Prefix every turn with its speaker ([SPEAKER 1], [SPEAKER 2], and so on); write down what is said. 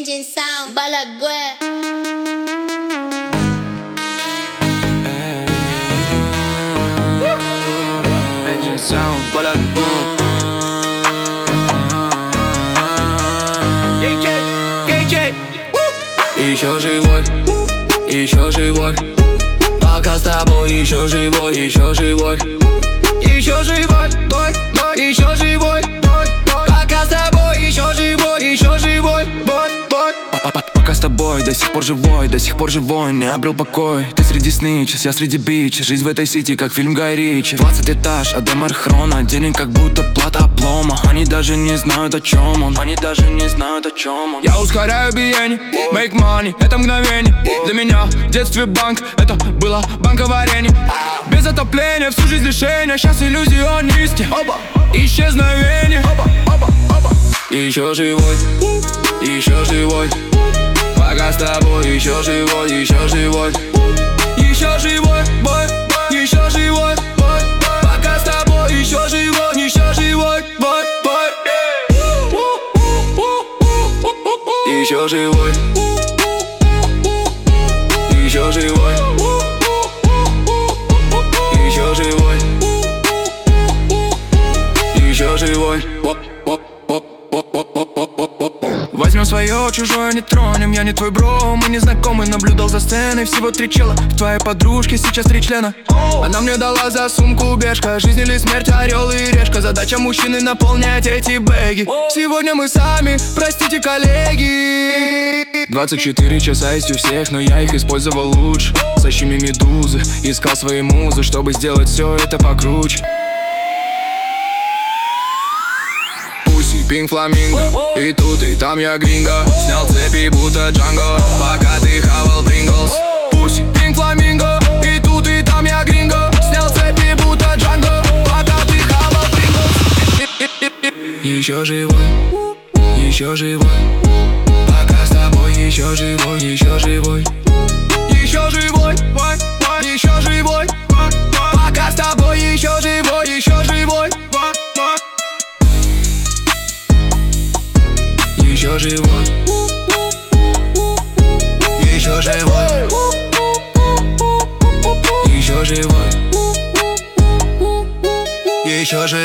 [SPEAKER 1] Engine Sound, Balagüe.
[SPEAKER 2] Engine Sound, Balagüe. Еще живой, еще живой. Пока с тобой еще живой, еще живой. Еще живой, бой, бой, еще живой, бой, бой. Пока с тобой еще живой, еще живой, бой, бой. Пока с тобой до сих пор живой, не обрел покой. Ты среди сничес, я среди бичес. Жизнь в этой сити, как фильм Гай Ричи. 20 этаж, Адемар Хрона. Денег как будто плата облома. Они даже не знают, о чем он. Они даже не знают, о чем он. Я ускоряю биение, make money, это мгновение. Для меня в детстве банк, это было банковарение. Без отопления, всю жизнь лишения. Сейчас иллюзионисты, оба, исчезновение, оба, оба, оба. Еще живой, еще живой. Пока с тобой еще живой, еще живой. Еще живой, бой, еще живой, бой. Пока с тобой еще живой, еще живой, бой, бой. Еще живой, еще живой. Еще живой, еще живой. Возьмем свое, чужое не тронем. Я не твой бро, мы не знакомы. Наблюдал за сценой, всего 3 чела. В твоей подружке сейчас 3 члена. Она мне дала за сумку бешка. Жизнь или смерть, орел и решка. Задача мужчины наполнять эти бэги. Сегодня мы сами, простите, коллеги. 24 часа есть у всех, но я их использовал лучше. Сощими медузы, искал свои музы, чтобы сделать все это покруче. Пинг фламинго, и тут, и там я гринго. Снял цепи, будто Джанго, пока ты хавал Принглс. Пусть пинг фламинго, и тут, и там я гринго. Снял цепи, будто Джанго, пока ты хавал Принглс. Еще живой, еще живой. Пока с тобой еще живой, еще живой. Еще живой, еще живой. Пока с тобой еще живой, еще живой. Еще живой, еще живой, еще живой, еще живой.